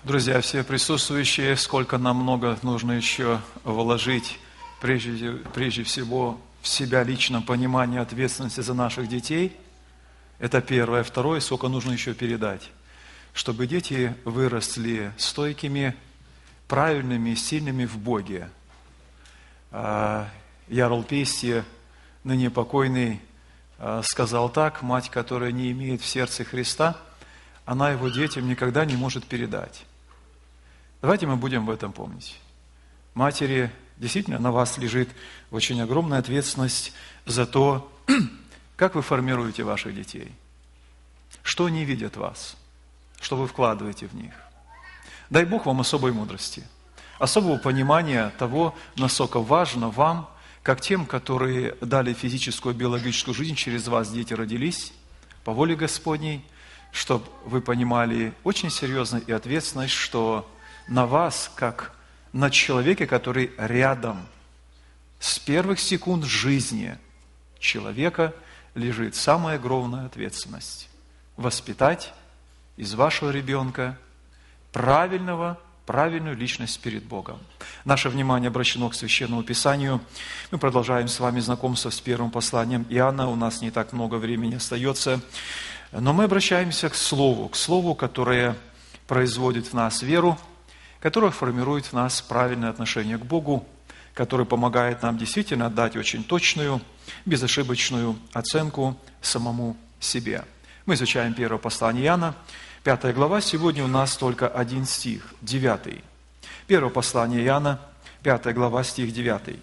Друзья, все присутствующие, сколько нам много нужно еще вложить, прежде всего, в себя лично понимание ответственности за наших детей. Это первое. Второе, сколько нужно еще передать, чтобы дети выросли стойкими, правильными, сильными в Боге. Ярл Пейсти, ныне покойный, сказал так: мать, которая не имеет в сердце Христа, она его детям никогда не может передать. Давайте мы будем в этом помнить. Матери, действительно, на вас лежит очень огромная ответственность за то, как вы формируете ваших детей, что они видят в вас, что вы вкладываете в них. Дай Бог вам особой мудрости, особого понимания того, насколько важно вам, как тем, которые дали физическую, биологическую жизнь, через вас дети родились, по воле Господней, чтобы вы понимали очень серьезно и ответственность, что на вас, как на человеке, который рядом с первых секунд жизни человека, лежит самая огромная ответственность – воспитать из вашего ребенка правильную личность перед Богом. Наше внимание обращено к Священному Писанию. Мы продолжаем с вами знакомство с первым посланием Иоанна. У нас не так много времени остается. Но мы обращаемся к Слову, которое производит в нас веру, которое формирует в нас правильное отношение к Богу, которое помогает нам действительно дать очень точную, безошибочную оценку самому себе. Мы изучаем первое послание Иоанна, 5 глава. Сегодня у нас только один стих, 9. Первое послание Иоанна, 5 глава, стих 9.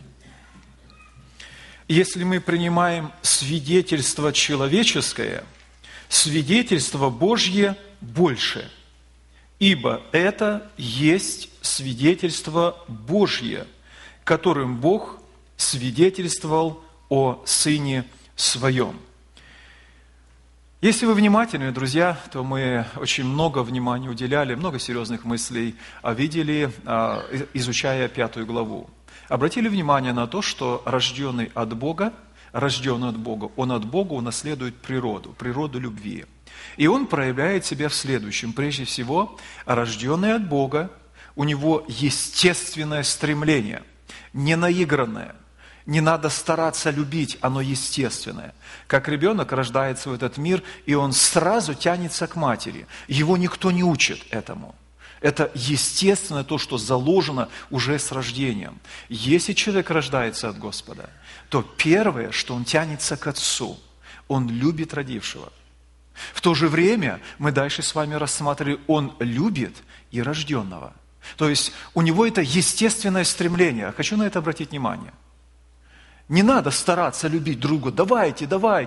«Если мы принимаем свидетельство человеческое, свидетельство Божье больше, ибо это есть свидетельство Божье, которым Бог свидетельствовал о Сыне Своем». Если вы внимательны, друзья, то мы очень много внимания уделяли, много серьезных мыслей видели, изучая 5 главу. Обратили внимание на то, что рожденный от Бога, он от Бога унаследует природу любви. И он проявляет себя в следующем. Прежде всего, рожденный от Бога, у него естественное стремление, не наигранное. Не надо стараться любить, оно естественное. Как ребенок рождается в этот мир, и он сразу тянется к матери. Его никто не учит этому. Это естественно то, что заложено уже с рождением. Если человек рождается от Господа, то первое, что он тянется к Отцу, он любит родившего. В то же время мы дальше с вами рассматривали, он любит и рожденного. То есть у него это естественное стремление. Хочу на это обратить внимание. Не надо стараться любить друга. Давайте.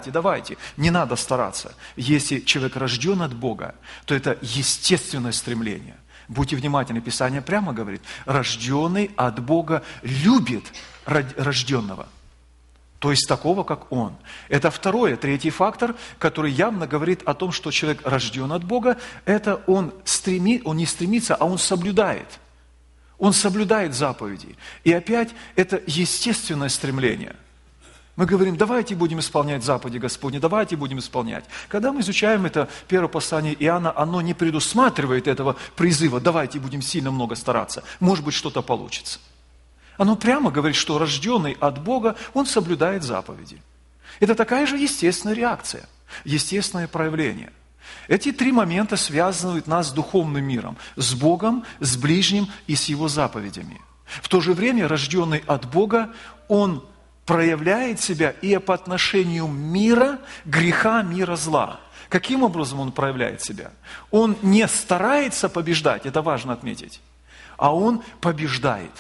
Не надо стараться. Если человек рожден от Бога, то это естественное стремление. Будьте внимательны, Писание прямо говорит, рожденный от Бога любит рожденного. То есть такого, как он. Это третий фактор, который явно говорит о том, что человек рожден от Бога, это он не стремится, а он соблюдает. Он соблюдает заповеди. И опять это естественное стремление. Мы говорим, давайте будем исполнять заповеди Господни, давайте будем исполнять. Когда мы изучаем это первое послание Иоанна, оно не предусматривает этого призыва, давайте будем сильно много стараться, может быть, что-то получится. Оно прямо говорит, что рожденный от Бога, он соблюдает заповеди. Это такая же естественная реакция, естественное проявление. Эти 3 момента связывают нас с духовным миром, с Богом, с ближним и с Его заповедями. В то же время рожденный от Бога, он проявляет себя и по отношению мира, греха, мира, зла. Каким образом он проявляет себя? Он не старается побеждать, это важно отметить, а он побеждает.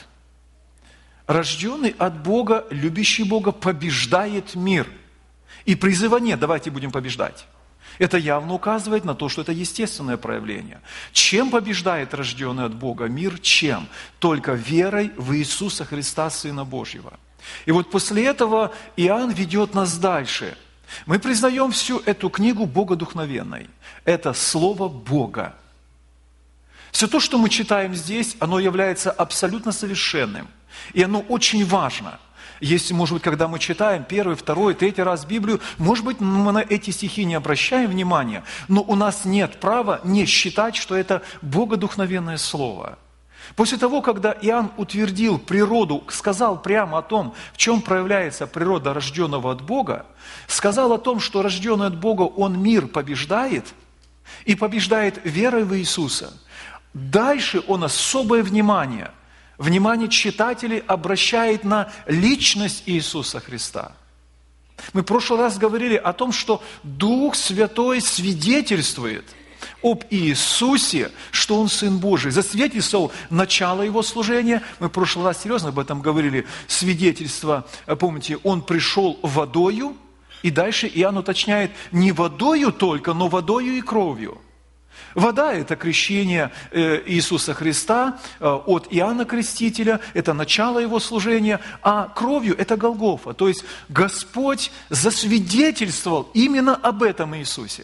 Рожденный от Бога, любящий Бога, побеждает мир. И призыва нет, давайте будем побеждать. Это явно указывает на то, что это естественное проявление. Чем побеждает рожденный от Бога мир? Чем? Только верой в Иисуса Христа, Сына Божьего. И вот после этого Иоанн ведет нас дальше. Мы признаем всю эту книгу богодухновенной. Это Слово Бога. Все то, что мы читаем здесь, оно является абсолютно совершенным. И оно очень важно. Если, может быть, когда мы читаем первый, второй, третий раз Библию, может быть, мы на эти стихи не обращаем внимания, но у нас нет права не считать, что это богодухновенное слово. После того, когда Иоанн утвердил природу, сказал прямо о том, в чем проявляется природа рожденного от Бога, сказал о том, что рожденный от Бога, он мир побеждает, и побеждает верой в Иисуса. Дальше он особое внимание читателей обращает на личность Иисуса Христа. Мы в прошлый раз говорили о том, что Дух Святой свидетельствует об Иисусе, что Он Сын Божий. Засвидетельствовал начало Его служения. Мы в прошлый раз серьезно об этом говорили. Свидетельство, помните, Он пришел водою, и дальше Иоанн уточняет, не водою только, но водою и кровью. Вода – это крещение Иисуса Христа от Иоанна Крестителя, это начало Его служения, а кровью – это Голгофа. То есть Господь засвидетельствовал именно об этом Иисусе.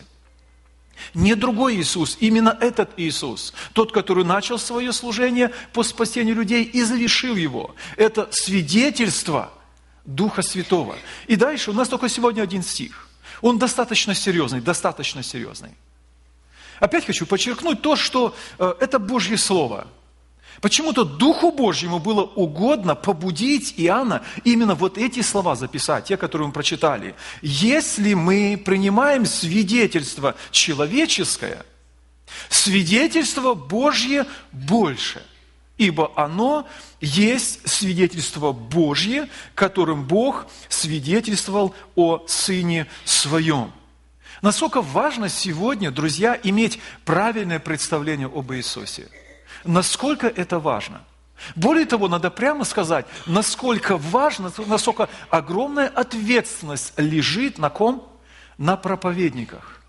Не другой Иисус, именно этот Иисус, тот, который начал свое служение по спасению людей и завершил его. Это свидетельство Духа Святого. И дальше у нас только сегодня один стих. Он достаточно серьезный, достаточно серьезный. Опять хочу подчеркнуть то, что это Божье Слово. Почему-то Духу Божьему было угодно побудить Иоанна именно вот эти слова записать, те, которые мы прочитали. Если мы принимаем свидетельство человеческое, свидетельство Божье больше, ибо оно есть свидетельство Божье, которым Бог свидетельствовал о Сыне Своем. Насколько важно сегодня, друзья, иметь правильное представление об Иисусе. Насколько это важно. Более того, надо прямо сказать, насколько важно, насколько огромная ответственность лежит на ком? На проповедниках.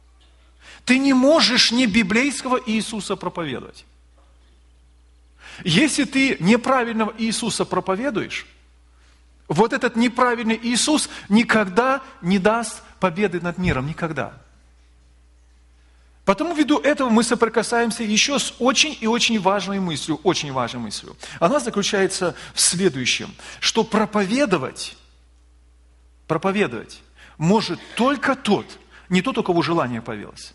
Ты не можешь не библейского Иисуса проповедовать. Если ты неправильного Иисуса проповедуешь, вот этот неправильный Иисус никогда не даст победы над миром, никогда. Потому ввиду этого мы соприкасаемся еще с очень и очень важной мыслью, очень важной мыслью. Она заключается в следующем, что проповедовать может только тот, не тот, у кого желание появилось.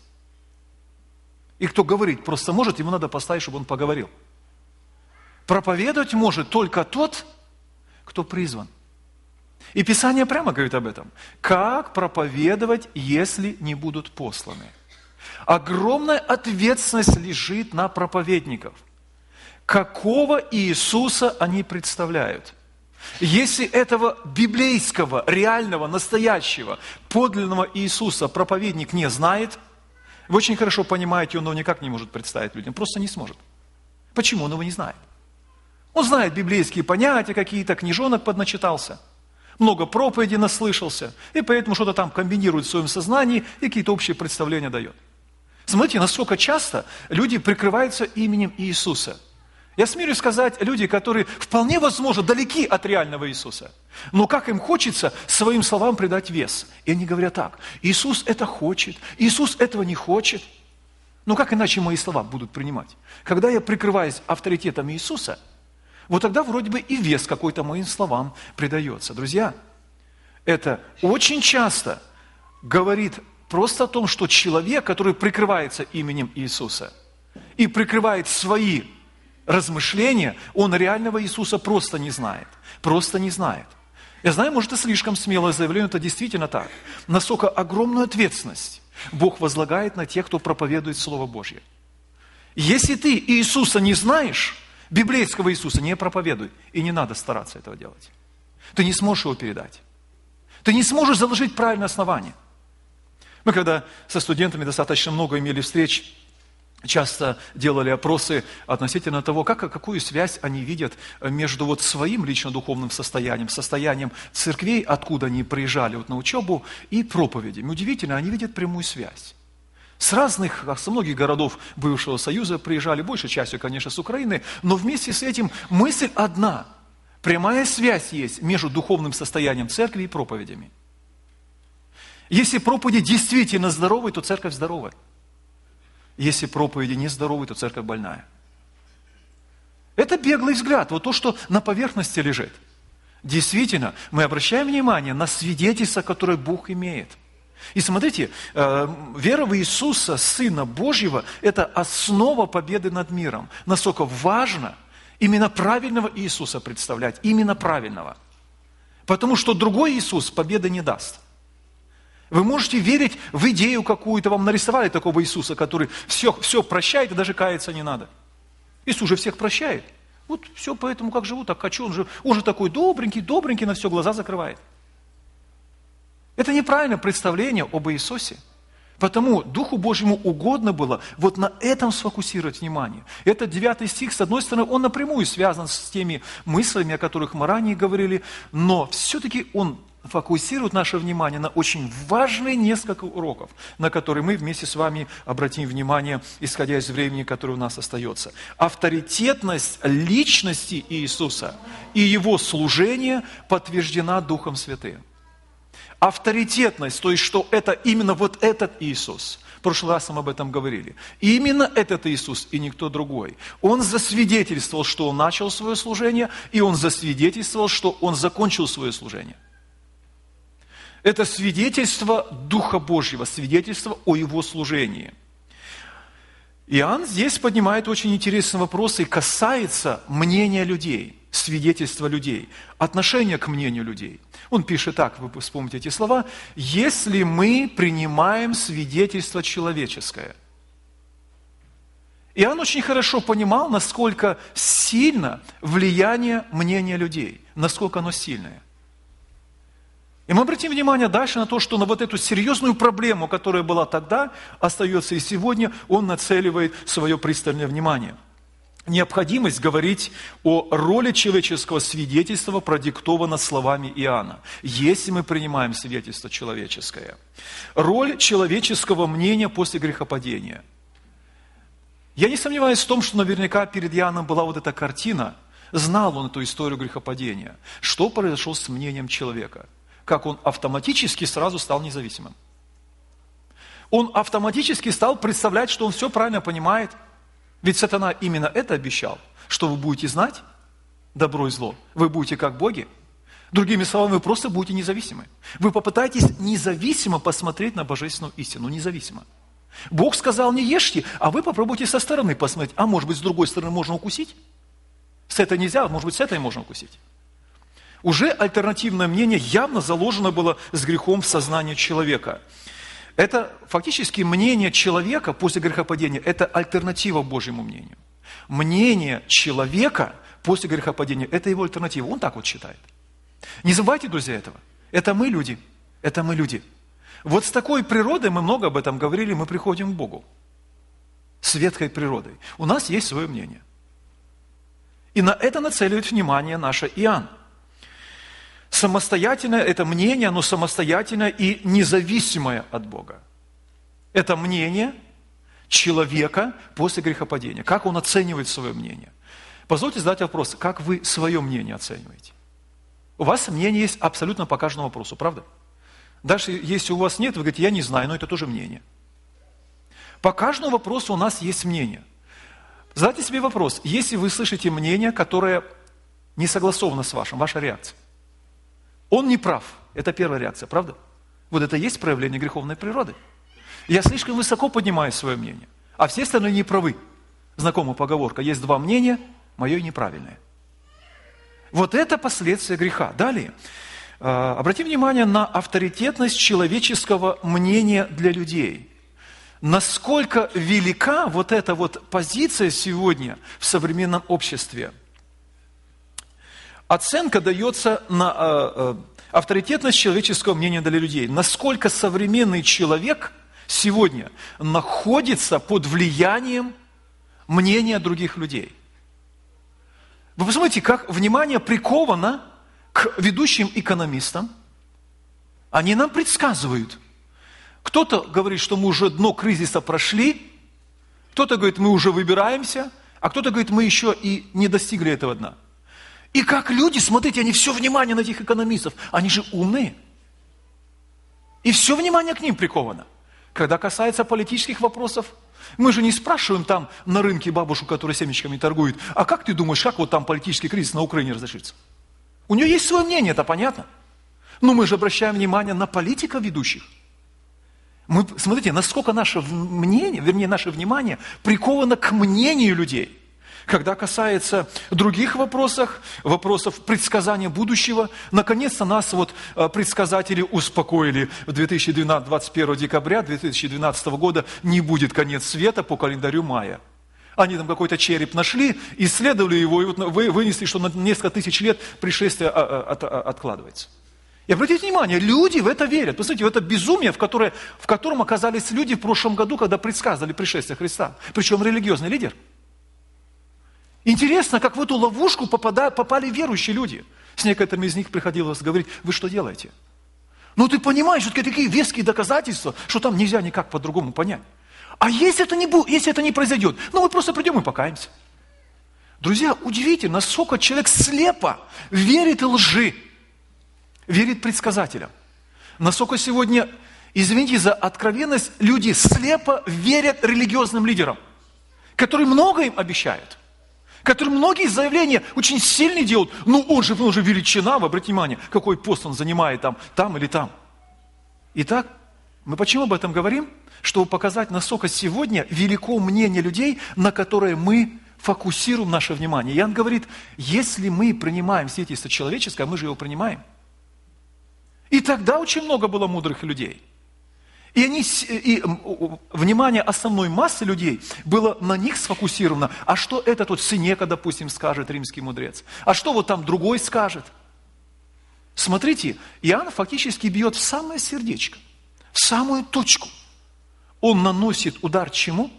И кто говорит просто может, ему надо поставить, чтобы он поговорил. Проповедовать может только тот, кто призван. И Писание прямо говорит об этом. Как проповедовать, если не будут посланы? Огромная ответственность лежит на проповедников. Какого Иисуса они представляют? Если этого библейского, реального, настоящего, подлинного Иисуса проповедник не знает, вы очень хорошо понимаете, он его никак не может представить людям, просто не сможет. Почему? Он его не знает. Он знает библейские понятия какие-то, книжонок подначитался, много проповедей наслышался, и поэтому что-то там комбинирует в своем сознании и какие-то общие представления дает. Смотрите, насколько часто люди прикрываются именем Иисуса. Я смеюсь сказать, люди, которые вполне возможно далеки от реального Иисуса, но как им хочется своим словам придать вес. И они говорят так: Иисус это хочет, Иисус этого не хочет. Но как иначе мои слова будут принимать? Когда я прикрываюсь авторитетом Иисуса, вот тогда вроде бы и вес какой-то моим словам придается. Друзья, это очень часто говорит просто о том, что человек, который прикрывается именем Иисуса и прикрывает свои размышления, он реального Иисуса просто не знает. Просто не знает. Я знаю, может, это слишком смелое заявление, это действительно так. Насколько огромную ответственность Бог возлагает на тех, кто проповедует Слово Божье. Если ты Иисуса не знаешь, библейского Иисуса не проповедуй, и не надо стараться этого делать. Ты не сможешь его передать. Ты не сможешь заложить правильное основание. Мы когда со студентами достаточно много имели встреч, часто делали опросы относительно того, какую связь они видят между вот своим лично духовным состоянием, состоянием церквей, откуда они приезжали вот на учебу, и проповедями. Удивительно, они видят прямую связь. Со многих городов бывшего Союза приезжали, большей частью, конечно, с Украины, но вместе с этим мысль одна. Прямая связь есть между духовным состоянием церкви и проповедями. Если проповеди действительно здоровые, то церковь здоровая. Если проповеди не здоровые, то церковь больная. Это беглый взгляд, вот то, что на поверхности лежит. действительно, мы обращаем внимание на свидетельство, которое Бог имеет. И смотрите, вера в Иисуса, Сына Божьего, это основа победы над миром. Насколько важно именно правильного Иисуса представлять, именно правильного. Потому что другой Иисус победы не даст. Вы можете верить в идею какую-то, вам нарисовали такого Иисуса, который все прощает и даже каяться не надо. Иисус же всех прощает. Вот все поэтому как живут, так хочу, он же такой добренький, на все глаза закрывает. Это неправильное представление об Иисусе. Потому Духу Божьему угодно было вот на этом сфокусировать внимание. Это 9 стих, с одной стороны, он напрямую связан с теми мыслями, о которых мы ранее говорили, но все-таки он фокусирует наше внимание на очень важные несколько уроков, на которые мы вместе с вами обратим внимание, исходя из времени, которое у нас остается. Авторитетность личности Иисуса и Его служение подтверждена Духом Святым. Авторитетность, то есть, что это именно вот этот Иисус. В прошлый раз мы об этом говорили. Именно этот Иисус и никто другой. Он засвидетельствовал, что Он начал свое служение, и Он засвидетельствовал, что Он закончил свое служение. Это свидетельство Духа Божьего, свидетельство о Его служении. Иоанн здесь поднимает очень интересный вопрос и касается мнения людей, свидетельства людей, отношения к мнению людей. Он пишет так, вы вспомните эти слова: «Если мы принимаем свидетельство человеческое». Иоанн очень хорошо понимал, насколько сильно влияние мнения людей, насколько оно сильное. И мы обратим внимание дальше на то, что на вот эту серьезную проблему, которая была тогда, остается и сегодня, он нацеливает свое пристальное внимание. Необходимость говорить о роли человеческого свидетельства продиктована словами Иоанна. Если мы принимаем свидетельство человеческое. Роль человеческого мнения после грехопадения. Я не сомневаюсь в том, что наверняка перед Иоанном была вот эта картина, знал он эту историю грехопадения. Что произошло с мнением человека? Как он автоматически сразу стал независимым. Он автоматически стал представлять, что он все правильно понимает. Ведь сатана именно это обещал, что вы будете знать добро и зло. Вы будете как боги. Другими словами, вы просто будете независимы. Вы попытаетесь независимо посмотреть на божественную истину. Независимо. Бог сказал, не ешьте, а вы попробуйте со стороны посмотреть. А может быть, с другой стороны можно укусить? С этой нельзя, может быть, с этой можно укусить. Уже альтернативное мнение явно заложено было с грехом в сознании человека. Это фактически мнение человека после грехопадения, это альтернатива Божьему мнению. Мнение человека после грехопадения, это его альтернатива. Он так вот считает. Не забывайте, друзья, этого. Это мы люди. Это мы люди. Вот с такой природой, мы много об этом говорили, мы приходим к Богу. С ветхой природой. У нас есть свое мнение. И на это нацеливает внимание наше Иоанн. Самостоятельное это мнение, оно самостоятельное и независимое от Бога. Это мнение человека после грехопадения. Как он оценивает свое мнение? Позвольте задать вопрос, как вы свое мнение оцениваете? У вас мнение есть абсолютно по каждому вопросу, правда? Даже если у вас нет, вы говорите, я не знаю, но это тоже мнение. По каждому вопросу у нас есть мнение. Задайте себе вопрос, если вы слышите мнение, которое не согласовано с вашим, ваша реакция. Он не прав. Это первая реакция, правда? Вот это и есть проявление греховной природы. Я слишком высоко поднимаю свое мнение, а все остальные не правы. Знакомая поговорка, есть два мнения, мое неправильное. Вот это последствия греха. Далее, обратим внимание на авторитетность человеческого мнения для людей. Насколько велика вот эта вот позиция сегодня в современном обществе. Оценка дается на авторитетность человеческого мнения для людей. Насколько современный человек сегодня находится под влиянием мнения других людей. Вы посмотрите, как внимание приковано к ведущим экономистам. Они нам предсказывают. Кто-то говорит, что мы уже дно кризиса прошли, кто-то говорит, мы уже выбираемся, а кто-то говорит, мы еще и не достигли этого дна. И как люди, смотрите, они все внимание на этих экономистов, они же умные. И все внимание к ним приковано. Когда касается политических вопросов, мы же не спрашиваем там на рынке бабушку, которая семечками торгует, а как ты думаешь, как вот там политический кризис на Украине разрешится? У нее есть свое мнение, это понятно. Но мы же обращаем внимание на политиков ведущих. Смотрите, насколько наше мнение, вернее, наше внимание приковано к мнению людей. Когда касается других вопросов предсказания будущего, наконец-то нас предсказатели успокоили. В 21 декабря 2012 года не будет конец света по календарю мая. Они там какой-то череп нашли, исследовали его, и вынесли, что на несколько тысяч лет пришествие откладывается. И обратите внимание, люди в это верят. Посмотрите, в это безумие, в котором оказались люди в прошлом году, когда предсказывали пришествие Христа. Причем религиозный лидер. Интересно, как в эту ловушку попали верующие люди. С некоторыми из них приходилось говорить: вы что делаете? Ну ты понимаешь, что такие веские доказательства, что там нельзя никак по-другому понять. А если это не произойдет, мы просто придем и покаемся. Друзья, удивительно, насколько человек слепо верит лжи, верит предсказателям. Насколько сегодня, извините за откровенность, люди слепо верят религиозным лидерам, которые много им обещают, которые многие заявления очень сильные делают. Он же величина, обратите внимание, какой пост он занимает там или там. Итак, мы почему об этом говорим? Чтобы показать, насколько сегодня велико мнение людей, на которое мы фокусируем наше внимание. Иоанн говорит, если мы принимаем свидетельство человеческое, мы же его принимаем. И тогда очень много было мудрых людей. И внимание основной массы людей было на них сфокусировано. А что этот Сенека, допустим, скажет, римский мудрец? А что там другой скажет? Смотрите, Иоанн фактически бьет в самое сердечко, в самую точку. Он наносит удар чему?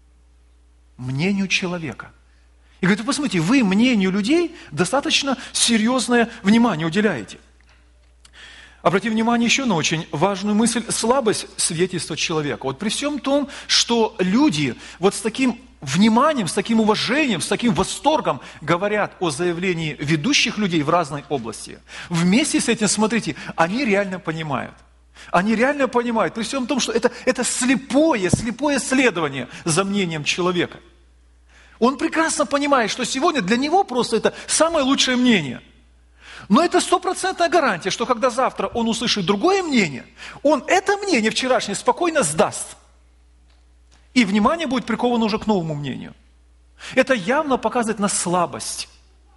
Мнению человека. И говорит, посмотрите, вы мнению людей достаточно серьезное внимание уделяете. Обратите внимание еще на очень важную мысль – слабость свидетельства человека. При всем том, что люди с таким вниманием, с таким уважением, с таким восторгом говорят о заявлении ведущих людей в разной области, вместе с этим, смотрите, они реально понимают. Они реально понимают, при всем том, что это слепое следование за мнением человека. Он прекрасно понимает, что сегодня для него просто это самое лучшее мнение. Но это 100% гарантия, что когда завтра он услышит другое мнение, он это мнение вчерашнее спокойно сдаст. И внимание будет приковано уже к новому мнению. Это явно показывает на слабость.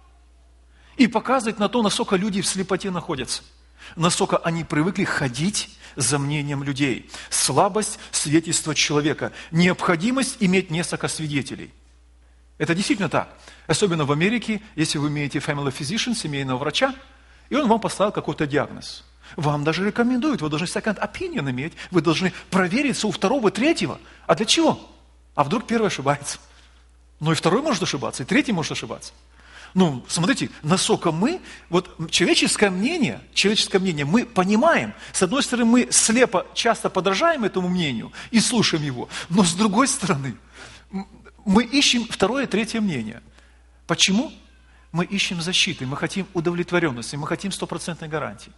И показывает на то, насколько люди в слепоте находятся. Насколько они привыкли ходить за мнением людей. Слабость свидетельства человека. Необходимость иметь несколько свидетелей. Это действительно так. Особенно в Америке, если вы имеете family physician, семейного врача, и он вам поставил какой-то диагноз. Вам даже рекомендуют, вы должны second opinion иметь, вы должны провериться у второго, третьего. А для чего? А вдруг первый ошибается? И второй может ошибаться, и третий может ошибаться. Смотрите, насколько мы, человеческое мнение, мы понимаем, с одной стороны, мы слепо часто подражаем этому мнению и слушаем его, но с другой стороны, мы ищем второе, третье мнение. Почему? Мы ищем защиты, мы хотим удовлетворенности, мы хотим 100% гарантии.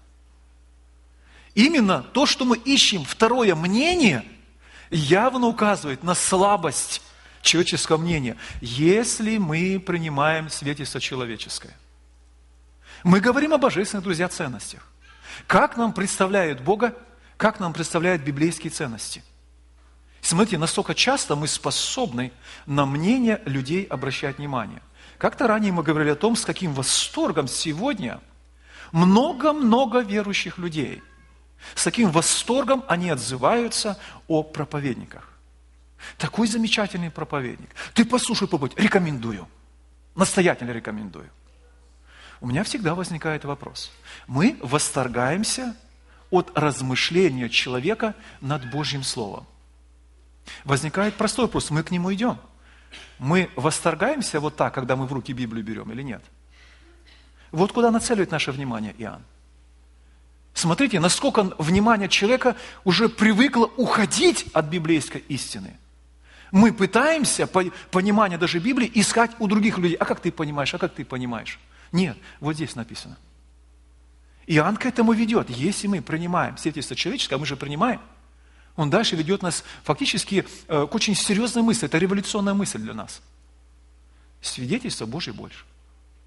Именно то, что мы ищем второе мнение, явно указывает на слабость человеческого мнения, если мы принимаем свидетельство человеческое. Мы говорим о божественных, друзья, ценностях. Как нам представляют Бога, как нам представляют библейские ценности. Смотрите, насколько часто мы способны на мнение людей обращать внимание. Как-то ранее мы говорили о том, с каким восторгом сегодня много-много верующих людей, с каким восторгом они отзываются о проповедниках. Такой замечательный проповедник. Ты послушай проповедь, рекомендую. Настоятельно рекомендую. У меня всегда возникает вопрос. Мы восторгаемся от размышления человека над Божьим Словом. Возникает простой вопрос, мы к нему идем. Мы восторгаемся так, когда мы в руки Библию берем или нет? Куда нацеливает наше внимание Иоанн. Смотрите, насколько внимание человека уже привыкло уходить от библейской истины. Мы пытаемся понимание даже Библии искать у других людей. А как ты понимаешь? А как ты понимаешь? Нет, здесь написано. Иоанн к этому ведет. Если мы принимаем свидетельство человеческое, а мы же принимаем, он дальше ведет нас фактически к очень серьезной мысли. Это революционная мысль для нас. Свидетельство Божье больше.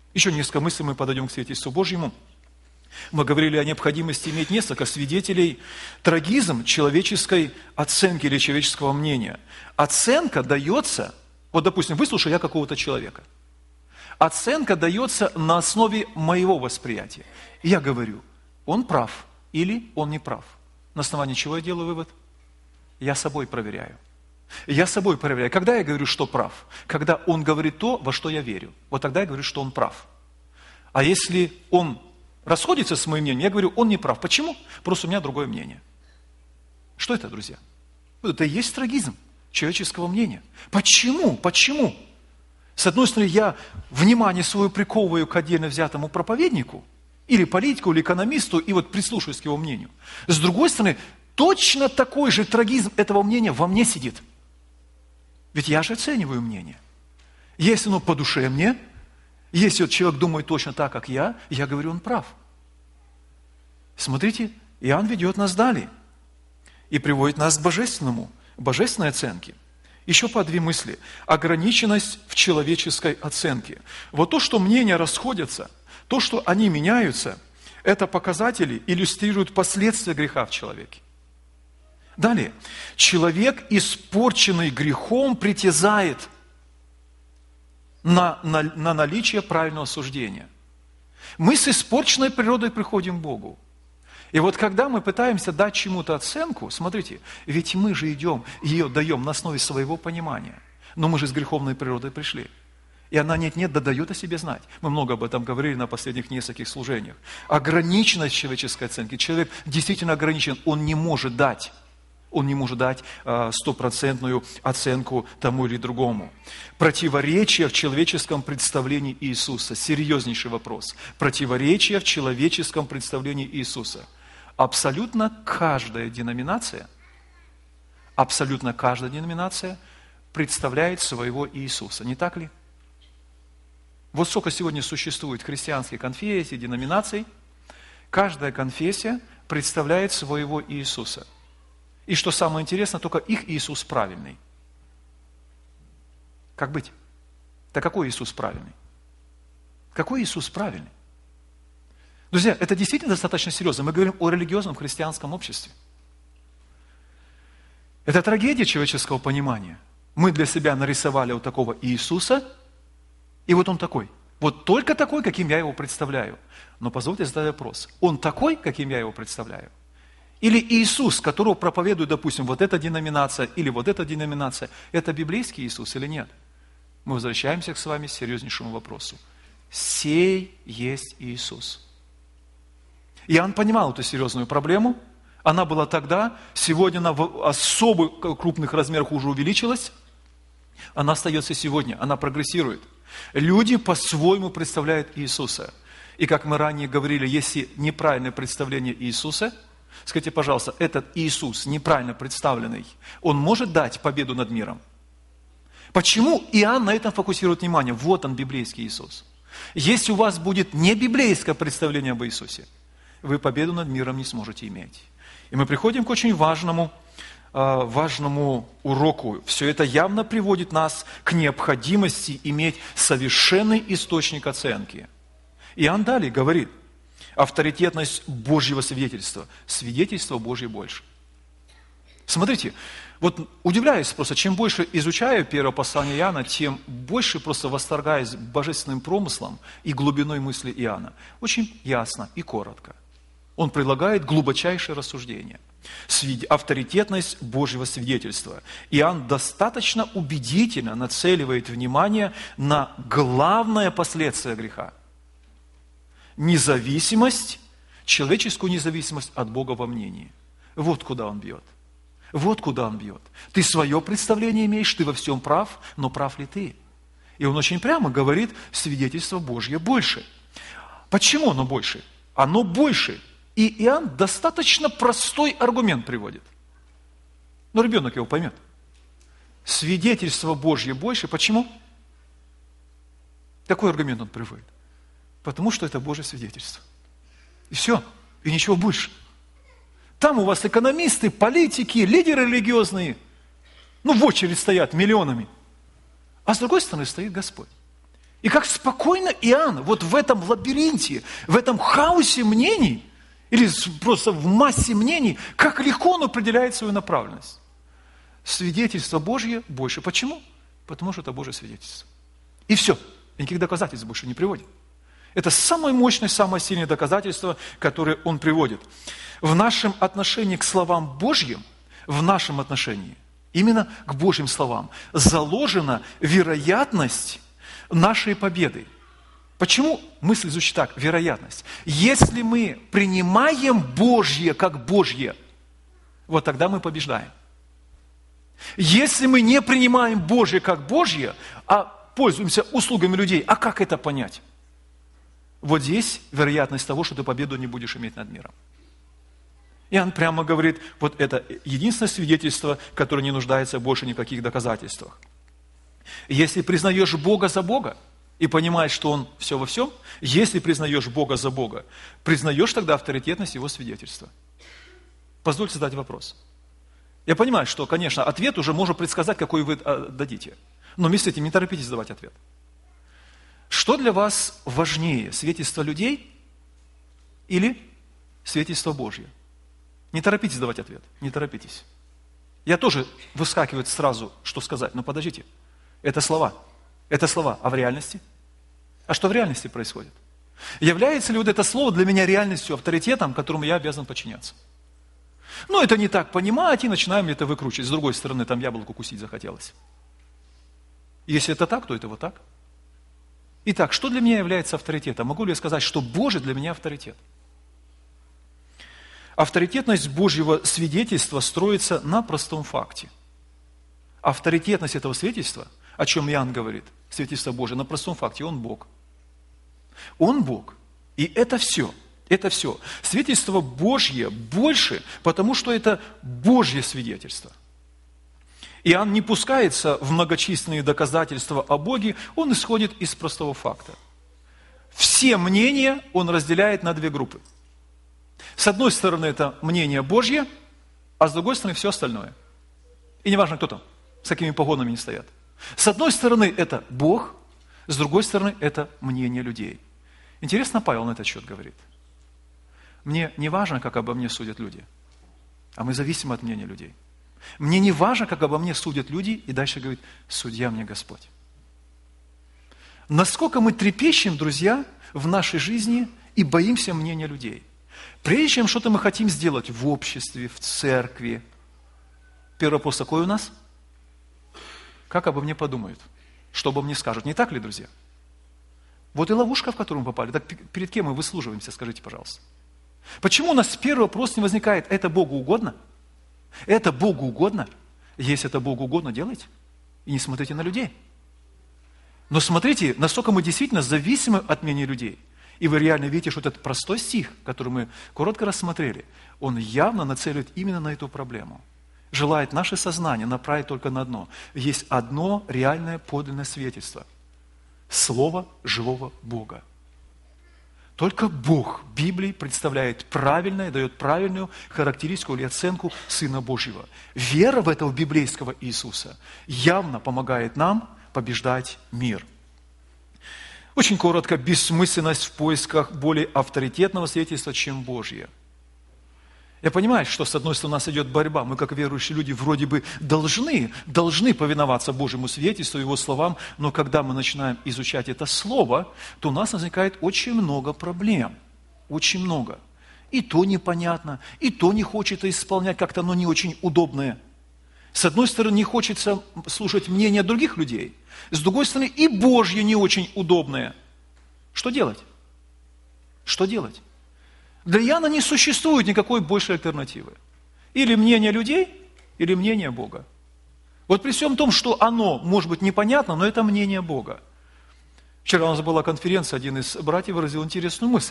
Еще несколько мыслей мы подойдем к свидетельству Божьему. Мы говорили о необходимости иметь несколько свидетелей. Трагизм человеческой оценки или человеческого мнения. Оценка дается, вот, допустим, выслушаю я какого-то человека. Оценка дается на основе моего восприятия. И я говорю, он прав или он не прав. На основании чего я делаю вывод? Я собой проверяю. Я собой проверяю. Когда я говорю, что прав? Когда он говорит то, во что я верю. Вот тогда я говорю, что он прав. А если он расходится с моим мнением, я говорю, он не прав. Почему? Просто у меня другое мнение. Что это, друзья? Это и есть трагизм человеческого мнения. Почему? Почему? С одной стороны, я внимание свое приковываю к отдельно взятому проповеднику, или политику, или экономисту, и вот прислушиваюсь к его мнению. С другой стороны, точно такой же трагизм этого мнения во мне сидит. Ведь я же оцениваю мнение. Если оно по душе мне, если вот человек думает точно так, как я говорю, он прав. Смотрите, Иоанн ведет нас далее и приводит нас к божественной оценке. Еще по две мысли. Ограниченность в человеческой оценке. Вот то, что мнения расходятся, то, что они меняются, это показатели, иллюстрируют последствия греха в человеке. Далее. Человек, испорченный грехом, притязает на наличие правильного суждения. Мы с испорченной природой приходим к Богу. И вот когда мы пытаемся дать чему-то оценку, смотрите, ведь мы же идем, ее даем на основе своего понимания. Но мы же с греховной природой пришли. И она нет-нет, да дает о себе знать. Мы много об этом говорили на последних нескольких служениях. Ограниченность человеческой оценки. Человек действительно ограничен, он не может дать стопроцентную оценку тому или другому. Противоречие в человеческом представлении Иисуса. Серьезнейший вопрос. Противоречие в человеческом представлении Иисуса. Абсолютно каждая деноминация представляет своего Иисуса. Не так ли? Вот сколько сегодня существует христианских конфессий, деноминаций. Каждая конфессия представляет своего Иисуса. И что самое интересное, только их Иисус правильный. Как быть? Да какой Иисус правильный? Какой Иисус правильный? Друзья, это действительно достаточно серьезно. Мы говорим о религиозном христианском обществе. Это трагедия человеческого понимания. Мы для себя нарисовали вот такого Иисуса, и вот он такой. Вот только такой, каким я его представляю. Но позвольте задать вопрос. Он такой, каким я его представляю? Или Иисус, которого проповедует, допустим, вот эта деноминация или вот эта деноминация, это библейский Иисус или нет? Мы возвращаемся с вами к серьезнейшему вопросу. Сей есть Иисус. Иоанн понимал эту серьезную проблему. Она была тогда, сегодня она в особо крупных размерах уже увеличилась. Она остается сегодня, она прогрессирует. Люди по-своему представляют Иисуса. И как мы ранее говорили, если неправильное представление Иисуса, скажите, пожалуйста, этот Иисус, неправильно представленный, он может дать победу над миром? Почему Иоанн на этом фокусирует внимание? Вот он, библейский Иисус. Если у вас будет не библейское представление об Иисусе, вы победу над миром не сможете иметь. И мы приходим к очень важному уроку. Все это явно приводит нас к необходимости иметь совершенный источник оценки. Иоанн далее говорит, авторитетность Божьего свидетельства. Свидетельство Божье больше. Смотрите, вот удивляюсь просто, чем больше изучаю первое послание Иоанна, тем больше просто восторгаюсь божественным промыслом и глубиной мысли Иоанна. Очень ясно и коротко. Он предлагает глубочайшее рассуждение. Авторитетность Божьего свидетельства. Иоанн достаточно убедительно нацеливает внимание на главное последствие греха. Независимость, человеческую независимость от Бога во мнении. Вот куда он бьет. Вот куда он бьет. Ты свое представление имеешь, ты во всем прав, но прав ли ты? И он очень прямо говорит, свидетельство Божье больше. Почему оно больше? Оно больше. И Иоанн достаточно простой аргумент приводит. Но ребенок его поймет. Свидетельство Божье больше. Почему? Какой аргумент он приводит? Потому что это Божье свидетельство. И все. И ничего больше. Там у вас экономисты, политики, лидеры религиозные. В очередь стоят миллионами. А с другой стороны стоит Господь. И как спокойно Иоанн вот в этом лабиринте, в этом хаосе мнений, или просто в массе мнений, как легко он определяет свою направленность. Свидетельство Божье больше. Почему? Потому что это Божье свидетельство. И все. И никаких доказательств больше не приводит. Это самое мощное, самое сильное доказательство, которое он приводит. В нашем отношении к словам Божьим, в нашем отношении, именно к Божьим словам, заложена вероятность нашей победы. Почему мысль звучит так? Вероятность. Если мы принимаем Божье как Божье, вот тогда мы побеждаем. Если мы не принимаем Божье как Божье, а пользуемся услугами людей, а как это понять? Вот здесь вероятность того, что ты победу не будешь иметь над миром. Иоанн прямо говорит, вот это единственное свидетельство, которое не нуждается больше ни в каких доказательствах. Если признаешь Бога за Бога и понимаешь, что Он все во всем, если признаешь Бога за Бога, признаешь тогда авторитетность Его свидетельства. Позвольте задать вопрос. Я понимаю, что, конечно, ответ уже можно предсказать, какой вы дадите. Но вместе с этим не торопитесь давать ответ. Что для вас важнее, свидетельство людей или свидетельство Божье? Не торопитесь давать ответ, не торопитесь. Я тоже выскакиваю сразу, что сказать, но подождите. Это слова, а в реальности? А что в реальности происходит? Является ли вот это слово для меня реальностью, авторитетом, которому я обязан подчиняться? Ну, это не так понимать, и начинаем это выкручивать. С другой стороны, там яблоку кусить захотелось. Если это так, то это вот так. Итак, что для меня является авторитетом? Могу ли я сказать, что Божий для меня авторитет? Авторитетность Божьего свидетельства строится на простом факте. Авторитетность этого свидетельства, о чем Иоанн говорит, свидетельство Божие, на простом факте, Он Бог. Он Бог. И это все. Это все. Свидетельство Божье больше, потому что это Божье свидетельство. Иоанн не пускается в многочисленные доказательства о Боге, он исходит из простого факта. Все мнения он разделяет на две группы. С одной стороны, это мнение Божье, а с другой стороны, все остальное. И неважно, кто там, с какими погонами они стоят. С одной стороны, это Бог, с другой стороны, это мнение людей. Интересно, Павел на этот счет говорит. Мне не важно, как обо мне судят люди, а мы зависим от мнения людей. Мне не важно, как обо мне судят люди, и дальше говорит, судья мне Господь. Насколько мы трепещем, друзья, в нашей жизни и боимся мнения людей. Прежде чем что-то мы хотим сделать в обществе, в церкви, первый вопрос такой у нас, как обо мне подумают, что обо мне скажут. Не так ли, друзья? Вот и ловушка, в которую мы попали. Так перед кем мы выслуживаемся, скажите, пожалуйста. Почему у нас первый вопрос не возникает, это Богу угодно? Это Богу угодно? Если это Богу угодно, делайте. И не смотрите на людей. Но смотрите, насколько мы действительно зависимы от мнения людей. И вы реально видите, что этот простой стих, который мы коротко рассмотрели, он явно нацелит именно на эту проблему. Желает наше сознание направить только на одно. Есть одно реальное подлинное свидетельство. Слово живого Бога. Только Бог в Библии представляет правильное, дает правильную характеристику или оценку Сына Божьего. Вера в этого библейского Иисуса явно помогает нам побеждать мир. Очень коротко, бессмысленность в поисках более авторитетного свидетельства, чем Божье. Я понимаю, что с одной стороны у нас идет борьба. Мы, как верующие люди, вроде бы должны повиноваться Божьему свидетельству, Его словам, но когда мы начинаем изучать это слово, то у нас возникает очень много проблем. Очень много. И то непонятно, и то не хочется исполнять, как-то оно не очень удобное. С одной стороны, не хочется слушать мнение других людей, с другой стороны, и Божье не очень удобное. Что делать? Что делать? Для Иоанна не существует никакой большей альтернативы. Или мнение людей, или мнение Бога. Вот при всем том, что оно может быть непонятно, но это мнение Бога. Вчера у нас была конференция, один из братьев выразил интересную мысль,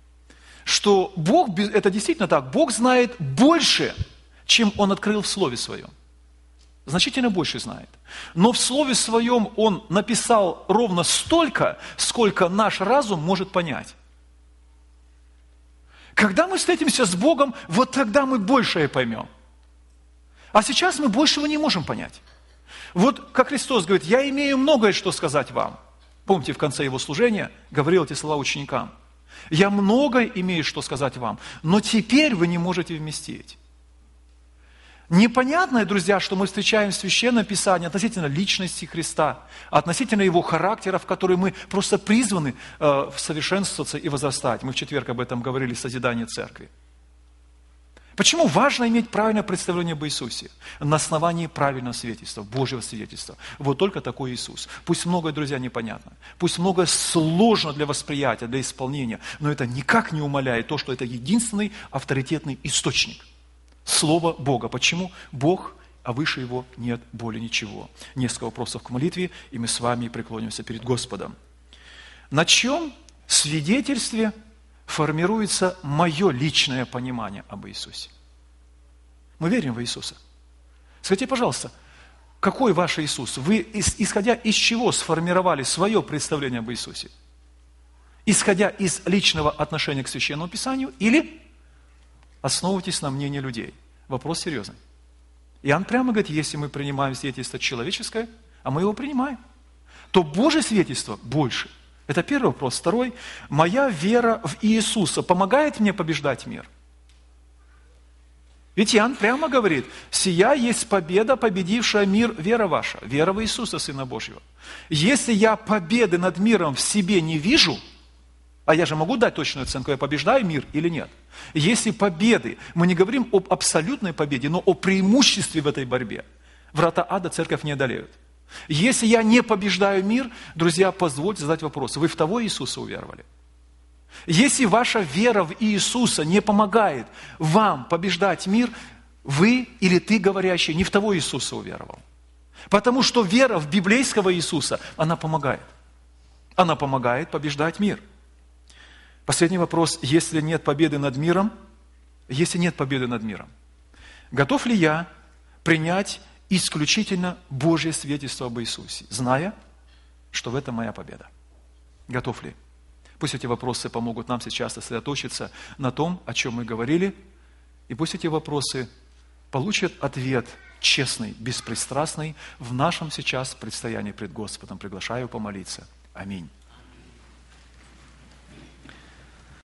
что Бог, это действительно так, Бог знает больше, чем Он открыл в Слове Своем. Значительно больше знает. Но в Слове Своем Он написал ровно столько, сколько наш разум может понять. Когда мы встретимся с Богом, вот тогда мы большее поймем. А сейчас мы большего не можем понять. Вот как Христос говорит, я имею многое, что сказать вам. Помните, в конце его служения говорил эти слова ученикам. «Я многое имею, что сказать вам, но теперь вы не можете вместить». Непонятно, друзья, что мы встречаем в Священном Писании относительно личности Христа, относительно Его характера, в который мы просто призваны совершенствоваться и возрастать. Мы в четверг об этом говорили в созидании церкви. Почему важно иметь правильное представление об Иисусе? На основании правильного свидетельства, Божьего свидетельства. Вот только такой Иисус. Пусть многое, друзья, непонятно. Пусть многое сложно для восприятия, для исполнения, но это никак не умаляет то, что это единственный авторитетный источник. Слово Бога. Почему? Бог, а выше Его нет более ничего. Несколько вопросов к молитве, и мы с вами преклонимся перед Господом. На чем свидетельстве формируется мое личное понимание об Иисусе? Мы верим в Иисуса. Скажите, пожалуйста, какой ваш Иисус? Вы, исходя из чего сформировали свое представление об Иисусе? Исходя из личного отношения к Священному Писанию или основывайтесь на мнении людей? Вопрос серьезный. Иоанн прямо говорит, если мы принимаем свидетельство человеческое, а мы его принимаем, то Божье свидетельство больше. Это первый вопрос. Второй. Моя вера в Иисуса помогает мне побеждать мир? Ведь Иоанн прямо говорит, «Сия есть победа, победившая мир, вера ваша». Вера в Иисуса, Сына Божьего. Если я победы над миром в себе не вижу, а я же могу дать точную оценку, я побеждаю мир или нет? Если победы, мы не говорим об абсолютной победе, но о преимуществе в этой борьбе, врата ада церковь не одолеют. Если я не побеждаю мир, друзья, позвольте задать вопрос, вы в того Иисуса уверовали? Если ваша вера в Иисуса не помогает вам побеждать мир, вы или ты, говорящий, не в того Иисуса уверовал. Потому что вера в библейского Иисуса, она помогает. Она помогает побеждать мир. Последний вопрос. Если нет победы над миром, готов ли я принять исключительно Божье свидетельство об Иисусе, зная, что в этом моя победа? Готов ли? Пусть эти вопросы помогут нам сейчас сосредоточиться на том, о чем мы говорили, и пусть эти вопросы получат ответ честный, беспристрастный в нашем сейчас предстоянии пред Господом. Приглашаю помолиться. Аминь.